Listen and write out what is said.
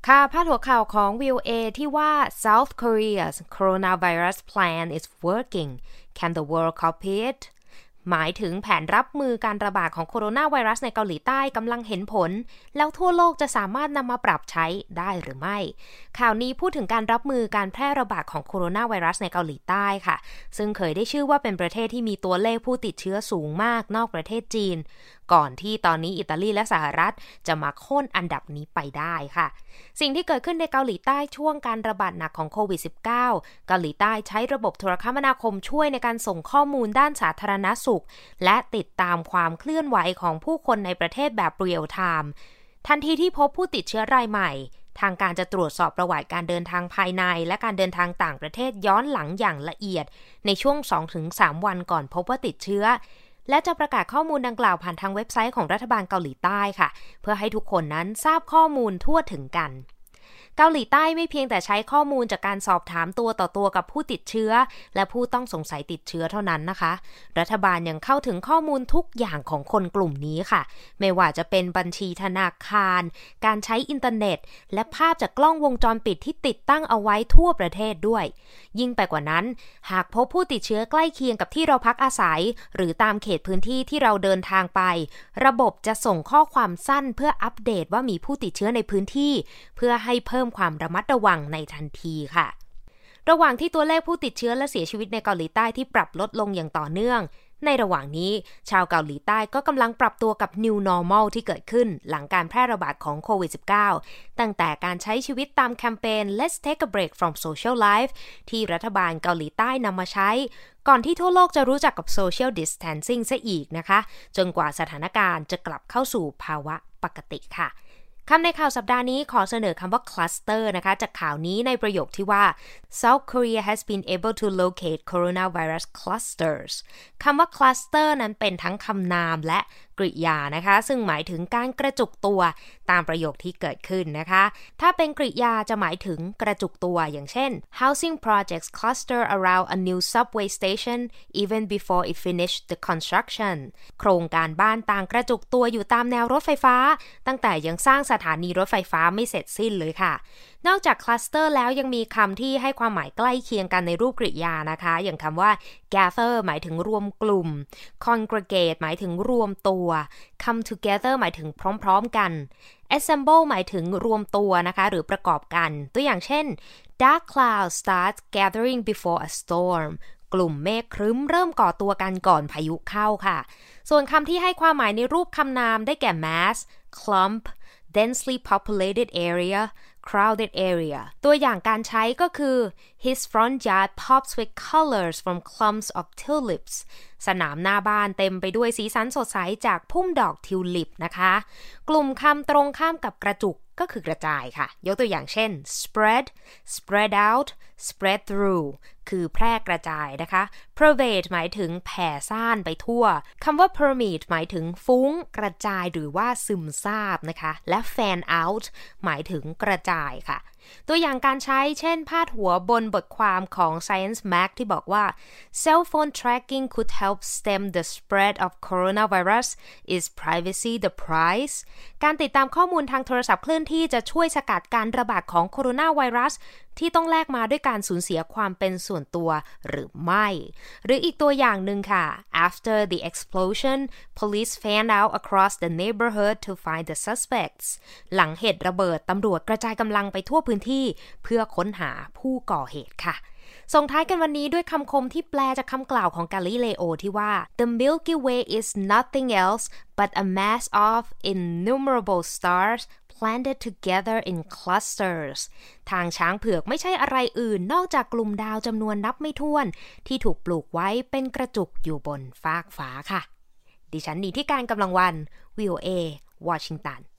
ค่ะพาดหัวข่าวของ VOA ที่ว่า South Korea's coronavirus plan is working Can the world copy it หมายถึงแผนรับมือการระบาดของโคโรนาไวรัสในเกาหลีใต้กำลังเห็นผลแล้วทั่วโลกจะสามารถนำมาปรับใช้ได้หรือไม่ข่าวนี้พูดถึงการรับมือการแพร่ระบาดของโคโรนาไวรัสในเกาหลีใต้ค่ะซึ่งเคยได้ชื่อว่าเป็นประเทศที่มีตัวเลขผู้ติดเชื้อสูงมากนอกประเทศจีนก่อนที่ตอนนี้อิตาลีและสหรัฐจะมาโค่นอันดับนี้ไปได้ค่ะสิ่งที่เกิดขึ้นในเกาหลีใต้ช่วงการระบาดหนักของโควิด -19 เกาหลีใต้ใช้ระบบโทรคมนาคมช่วยในการส่งข้อมูลด้านสาธารณสุขและติดตามความเคลื่อนไหวของผู้คนในประเทศแบบเรียลไทม์ทันทีที่พบผู้ติดเชื้อรายใหม่ทางการจะตรวจสอบประวัติการเดินทางภายในและการเดินทางต่างประเทศย้อนหลังอย่างละเอียดในช่วง 2-3 วันก่อนพบว่าติดเชื้อและจะประกาศข้อมูลดังกล่าวผ่านทางเว็บไซต์ของรัฐบาลเกาหลีใต้ค่ะเพื่อให้ทุกคนนั้นทราบข้อมูลทั่วถึงกันเกาหลีใต้ไม่เพียงแต่ใช้ข้อมูลจากการสอบถามตัวต่อตัวกับผู้ติดเชื้อและผู้ต้องสงสัยติดเชื้อเท่านั้นนะคะรัฐบาลยังเข้าถึงข้อมูลทุกอย่างของคนกลุ่มนี้ค่ะไม่ว่าจะเป็นบัญชีธนาคารการใช้อินเทอร์เน็ตและภาพจากกล้องวงจรปิดที่ติดตั้งเอาไว้ทั่วประเทศด้วยยิ่งไปกว่านั้นหากพบผู้ติดเชื้อใกล้เคียงกับที่เราพักอาศัยหรือตามเขตพื้นที่ที่เราเดินทางไประบบจะส่งข้อความสั้นเพื่ออัปเดตว่ามีผู้ติดเชื้อในพื้นที่เพื่อให้เพิ่มความระมัดระวังในทันทีค่ะระหว่างที่ตัวเลขผู้ติดเชื้อและเสียชีวิตในเกาหลีใต้ที่ปรับลดลงอย่างต่อเนื่องในระหว่างนี้ชาวเกาหลีใต้ก็กำลังปรับตัวกับ New Normal ที่เกิดขึ้นหลังการแพร่ระบาดของโควิด -19 ตั้งแต่การใช้ชีวิตตามแคมเปญ Let's take a break from social life ที่รัฐบาลเกาหลีใต้นำมาใช้ก่อนที่ทั่วโลกจะรู้จักกับ social distancing ซะอีกนะคะจนกว่าสถานการณ์จะกลับเข้าสู่ภาวะปกติค่ะคำในข่าวสัปดาห์นี้ขอเสนอคำว่า cluster นะคะจากข่าวนี้ในประโยคที่ว่า South Korea has been able to locate coronavirus clusters คำว่า cluster นั้นเป็นทั้งคำนามและกริยานะคะซึ่งหมายถึงการกระจุกตัวตามประโยคที่เกิดขึ้นนะคะถ้าเป็นกริยาจะหมายถึงกระจุกตัวอย่างเช่น housing projects cluster around a new subway station even before it finished the construction โครงการบ้านต่างกระจุกตัวอยู่ตามแนวรถไฟฟ้าตั้งแต่ยังสร้างสถานีรถไฟฟ้าไม่เสร็จสิ้นเลยค่ะนอกจากคลัสเตอร์แล้วยังมีคำที่ให้ความหมายใกล้เคียงกันในรูปกริยานะคะอย่างคำว่า gather หมายถึงรวมกลุ่ม congregate หมายถึงรวมตัว come together หมายถึงพร้อมๆกัน assemble หมายถึงรวมตัวนะคะหรือประกอบกันตัวอย่างเช่น dark clouds start gathering before a storm กลุ่มเมฆครึ้มเริ่มก่อตัวกันก่อนพายุเข้าค่ะส่วนคำที่ให้ความหมายในรูปคำนามได้แก่ mass clump densely populated area crowded area ตัวอย่างการใช้ก็คือ His front yard pops with colors from clumps of tulips สนามหน้าบ้านเต็มไปด้วยสีสันสดใสจากพุ่มดอกทิวลิปนะคะกลุ่มคำตรงข้ามกับกระจุกก็คือกระจายค่ะยกตัวอย่างเช่น spread spread out spread through คือแพร่กระจายนะคะ pervade หมายถึงแผ่ซ่านไปทั่วคำว่า permeate หมายถึงฟุ้งกระจายหรือว่าซึมซาบนะคะและ fan out หมายถึงกระจายค่ะตัวอย่างการใช้เช่นพาดหัวบนบทความของ Science Mag ที่บอกว่า Cell phone tracking could help stem the spread of coronavirus Is privacy the price การติดตามข้อมูลทางโทรศัพท์เคลื่อนที่จะช่วยสกัดการระบาดของโคโรนาไวรัสที่ต้องแลกมาด้วยการสูญเสียความเป็นส่วนตัวหรือไม่หรืออีกตัวอย่างหนึ่งค่ะ After the explosion police fanned out across the neighborhood to find the suspects หลังเหตุระเบิดตำรวจกระจายกำลังไปทั่วพื้นที่เพื่อค้นหาผู้ก่อเหตุค่ะส่งท้ายกันวันนี้ด้วยคำคมที่แปลจากคำกล่าวของกาลิเลโอที่ว่า The Milky Way is nothing else but a mass of innumerable stars planted together in clusters ทางช้างเผือกไม่ใช่อะไรอื่นนอกจากกลุ่มดาวจำนวนนับไม่ถ้วนที่ถูกปลูกไว้เป็นกระจุกอยู่บนฟากฟ้าค่ะดิฉันนิติการกำลังวัน VOA วอชิงตัน